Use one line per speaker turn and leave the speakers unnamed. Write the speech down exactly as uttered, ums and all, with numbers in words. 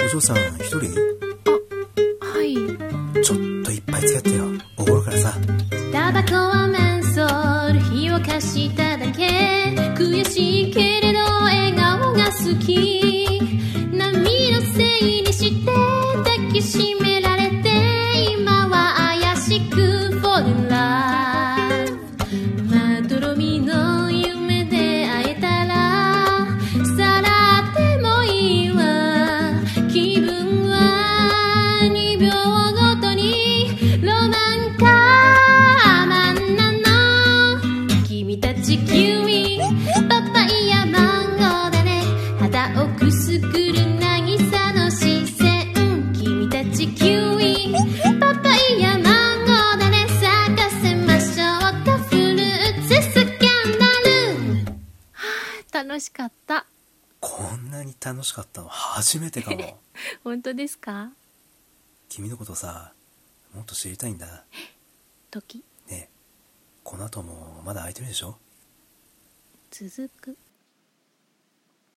嬢さん一人？
あ、はい。
ちょっといっぱい付き合ってよ。おごるからさ。
タバコはメンソール、火を貸しただけ。悔しいけれど笑顔が好き。波のせいにして抱きしめられて、今は怪しく fall in love。 まどろみの夢で会えたらさらってもいいわ。気分はにびょうごとにロマンかマンなの。君たちキウイパパイヤマンゴーだね。肌をくすぐる渚の視線。君たちキウイパパイヤマンゴーだね。咲かせましょうかフルーツスキャンダル。はあ、楽しかった。
こんなに楽しかったの初めてかも。
本当ですか？
君のことさ、もっと知りたいんだ。
時
ねえ、この後もまだ空いてるでしょ？
続く。